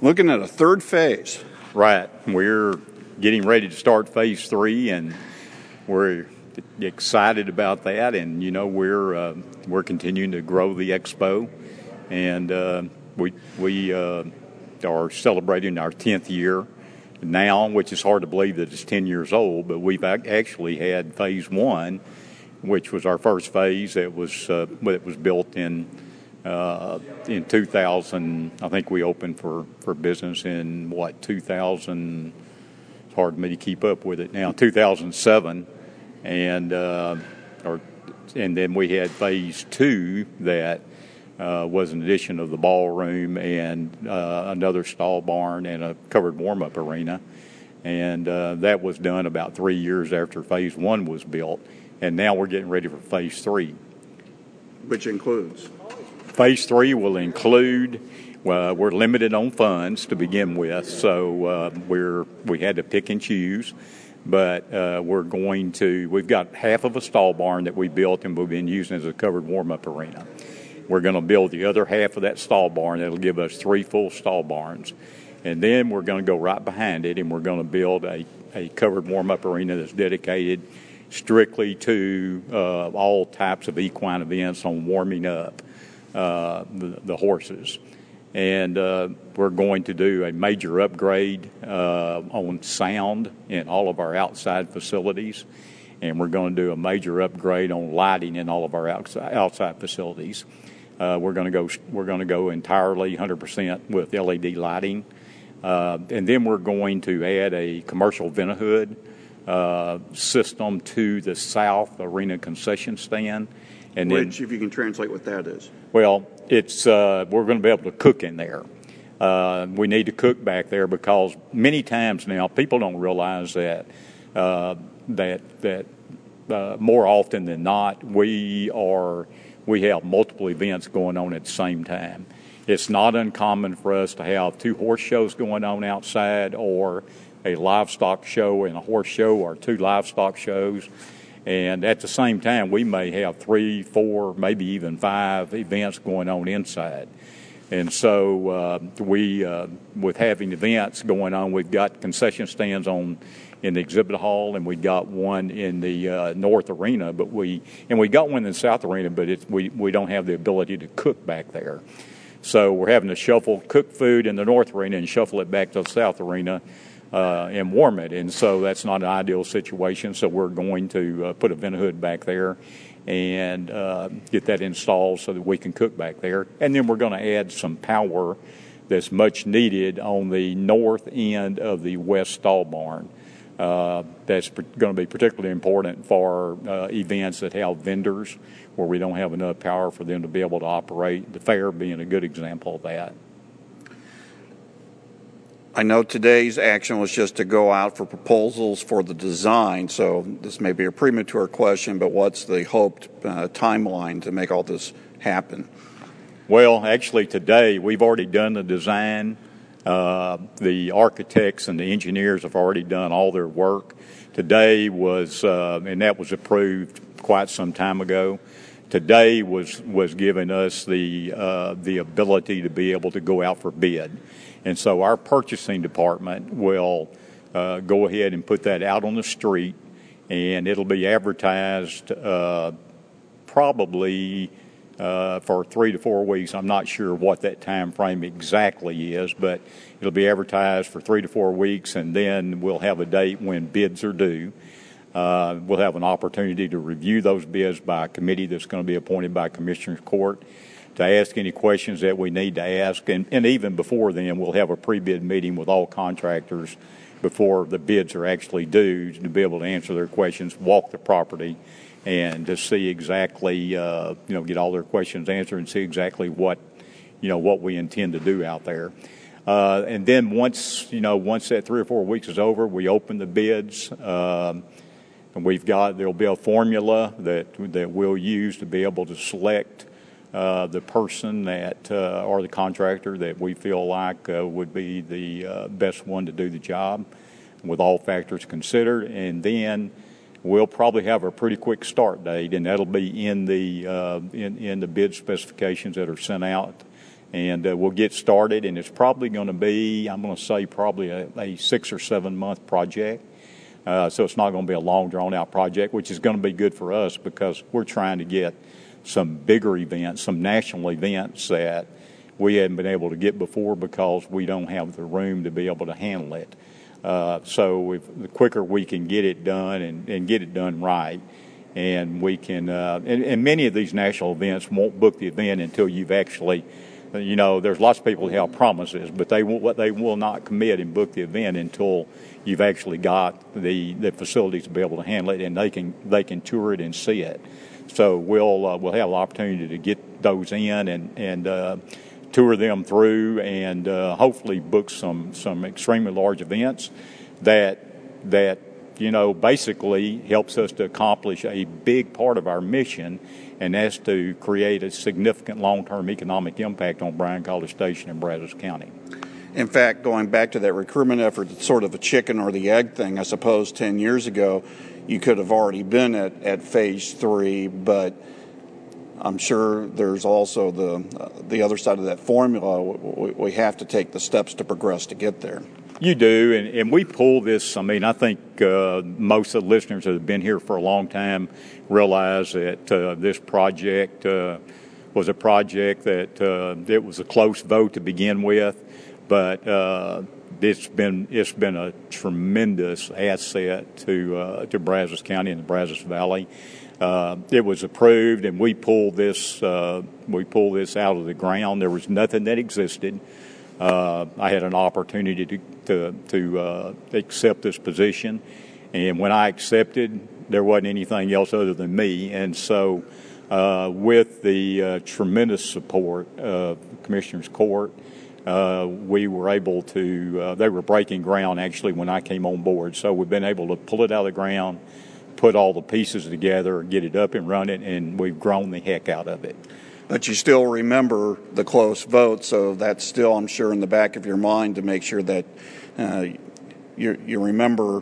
looking at a third phase. Right. We're getting ready to start phase 3, and we're excited about that. And we're continuing to grow the expo, and we are celebrating our 10th year now, which is hard to believe that it's 10 years old. But we've actually had phase 1, which was our first phase. It was built in 2000. I think we opened for business in 2000. It's hard for me to keep up with it now. 2007, and then we had phase 2 that was an addition of the ballroom and another stall barn and a covered warm-up arena, and that was done about 3 years after phase 1 was built. And now we're getting ready for phase 3. Which includes? Phase 3 will include, we're limited on funds to begin with, so we had to pick and choose. But we've got half of a stall barn that we built and we've been using as a covered warm-up arena. We're going to build the other half of that stall barn. That'll give us 3 full stall barns. And then we're going to go right behind it and we're going to build a covered warm-up arena that's dedicated strictly to all types of equine events on warming up the horses. And we're going to do a major upgrade on sound in all of our outside facilities. And we're going to do a major upgrade on lighting in all of our outside facilities. We're going to go entirely 100% with LED lighting. And then we're going to add a commercial vent-a-hood system to the south arena concession stand. And which, if you can translate what that is. Well, it's we're going to be able to cook in there. We need to cook back there because many times now people don't realize that more often than not we have multiple events going on at the same time. It's not uncommon for us to have 2 horse shows going on outside, or a livestock show and a horse show, or 2 livestock shows. And at the same time, we may have 3, 4, maybe even 5 events going on inside. And so with having events going on, we've got concession stands in the exhibit hall, and we got one in the north arena. But we got one in the south arena, but we don't have the ability to cook back there. So we're having to cook food in the north arena and shuffle it back to the south arena. And warm it, and so that's not an ideal situation. So we're going to put a vent-a-hood back there and get that installed so that we can cook back there. And then we're going to add some power that's much needed on the north end of the west stall barn. That's going to be particularly important for events that have vendors where we don't have enough power for them to be able to operate. The fair being a good example of that. I know today's action was just to go out for proposals for the design, so this may be a premature question, but what's the hoped timeline to make all this happen? Well, actually today we've already done the design. The architects and the engineers have already done all their work. Today was, and that was approved quite some time ago. Today was giving us the ability to be able to go out for bid. And so our purchasing department will go ahead and put that out on the street, and it'll be advertised probably for 3 to 4 weeks. I'm not sure what that time frame exactly is, but it'll be advertised for 3 to 4 weeks, and then we'll have a date when bids are due. We'll have an opportunity to review those bids by a committee that's going to be appointed by Commissioner's Court, to ask any questions that we need to ask. And even before then, we'll have a pre-bid meeting with all contractors before the bids are actually due to be able to answer their questions, walk the property, and to see exactly, get all their questions answered and see exactly what we intend to do out there. And then once that 3 or 4 weeks is over, we open the bids. And there'll be a formula that we'll use to be able to select the person or the contractor that we feel like would be the best one to do the job, with all factors considered. And then we'll probably have a pretty quick start date, and that'll be in the bid specifications that are sent out. and we'll get started. And it's probably going to be, I'm going to say, probably a 6 or 7 month project. So it's not going to be a long, drawn-out project, which is going to be good for us because we're trying to get some bigger events, some national events that we hadn't been able to get before because we don't have the room to be able to handle it. So the quicker we can get it done and get it done right, and we can, and many of these national events won't book the event until you've actually, there's lots of people who have promises, but they will not commit and book the event until you've actually got the facilities to be able to handle it, and they can tour it and see it. So we'll have the opportunity to get those in and tour them through, and hopefully book some extremely large events that basically helps us to accomplish a big part of our mission, and that's to create a significant long-term economic impact on Bryan-College Station and Brazos County. In fact, going back to that recruitment effort, it's sort of a chicken or the egg thing. I suppose 10 years ago you could have already been at Phase 3, but I'm sure there's also the other side of that formula. We have to take the steps to progress to get there. You do, and we pull this. I mean, I think most of the listeners that have been here for a long time realize that this project was a project that it was a close vote to begin with, but it's been a tremendous asset to Brazos County and the Brazos Valley. It was approved, and we pulled this out of the ground. There was nothing that existed. I had an opportunity to accept this position, and when I accepted, there wasn't anything else other than me. And so, with the tremendous support of the Commissioners Court, we were able to. They were breaking ground actually when I came on board, so we've been able to pull it out of the ground, put all the pieces together, get it up and running, and we've grown the heck out of it. But you still remember the close vote, so that's still, I'm sure, in the back of your mind to make sure that you remember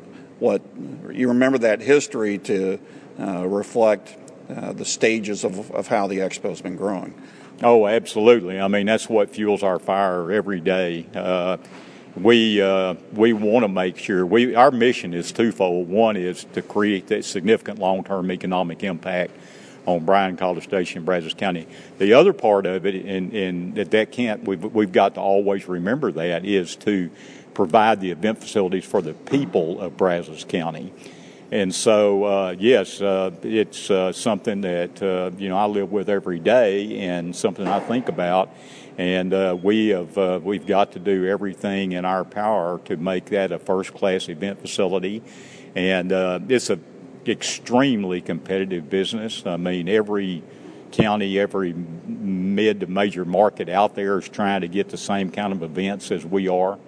that history to reflect the stages of how the expo's been growing. Oh, absolutely. I mean, that's what fuels our fire every day. We want to make sure our mission is twofold. One is to create that significant long-term economic impact on Bryan-College Station, Brazos County. The other part of it, and that can't, we've got to always remember that, is to provide the event facilities for the people of Brazos County. And so, yes, it's something that I live with every day, and something I think about. And we've got to do everything in our power to make that a first-class event facility. And it's a extremely competitive business. I mean, every county, every mid to major market out there is trying to get the same kind of events as we are.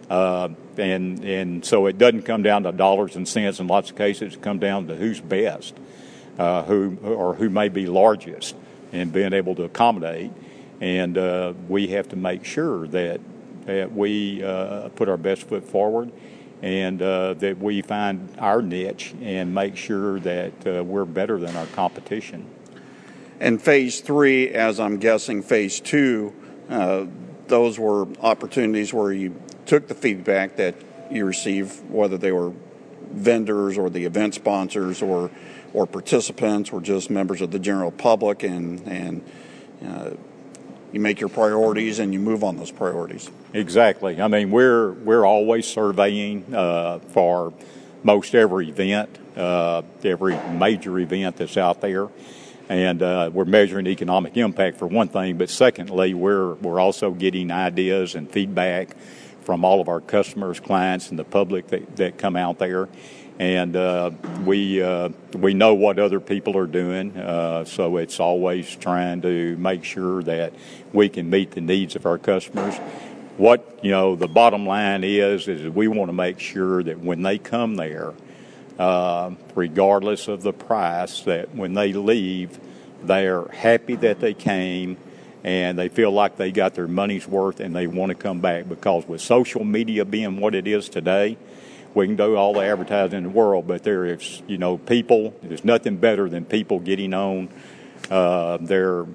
And so it doesn't come down to dollars and cents in lots of cases. It comes down to who's best, who may be largest, and being able to accommodate. And we have to make sure that we put our best foot forward, and that we find our niche and make sure that we're better than our competition. And Phase 3, as I'm guessing Phase 2, those were opportunities where you took the feedback that you received, whether they were vendors or the event sponsors or participants or just members of the general public, and you make your priorities and you move on those priorities. Exactly. I mean, we're always surveying for most every event, every major event that's out there, and we're measuring economic impact for one thing. But secondly, we're also getting ideas and feedback from all of our customers, clients, and the public that come out there. And we know what other people are doing, so it's always trying to make sure that we can meet the needs of our customers. What the bottom line is we want to make sure that when they come there, regardless of the price, that when they leave, they're happy that they came, and they feel like they got their money's worth, and they want to come back. Because with social media being what it is today, we can do all the advertising in the world, but there is, people, there's nothing better than people getting on their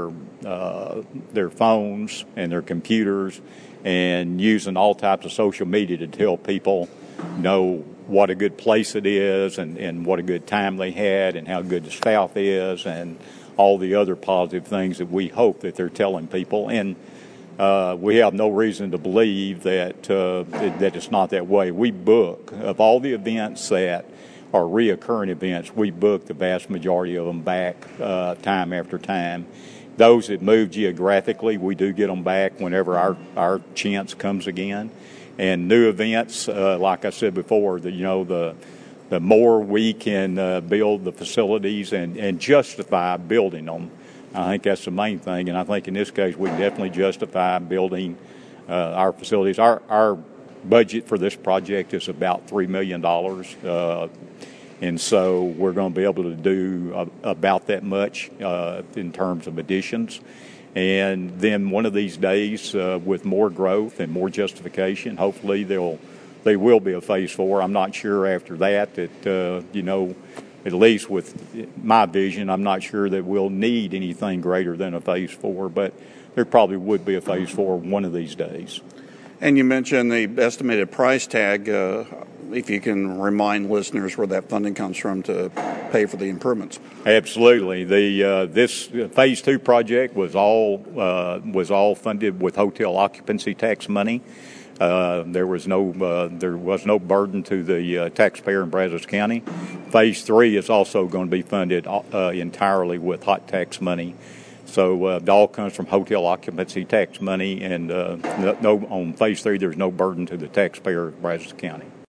phones and their computers, and using all types of social media to tell people, what a good place it is, and what a good time they had, and how good the staff is, and all the other positive things that we hope that they're telling people. And we have no reason to believe that it's not that way. We book, of all the events that are reoccurring events, we book the vast majority of them back time after time. Those that move geographically, we do get them back whenever our chance comes again. And new events, like I said before, the more we can build the facilities and justify building them, I think that's the main thing. And I think in this case, we can definitely justify building our facilities. Our budget for this project is about $3 million. And so we're going to be able to do about that much in terms of additions. And then one of these days, with more growth and more justification, hopefully they will be a phase 4. I'm not sure after that at least with my vision, I'm not sure that we'll need anything greater than a phase 4, but there probably would be a phase 4 one of these days. And you mentioned the estimated price tag. If you can remind listeners where that funding comes from to pay for the improvements. Absolutely. This phase 2 project was all funded with hotel occupancy tax money. There was no burden to the taxpayer in Brazos County. Phase 3 is also going to be funded entirely with hot tax money. So it all comes from hotel occupancy tax money, and on phase 3 there's no burden to the taxpayer of Brazos County.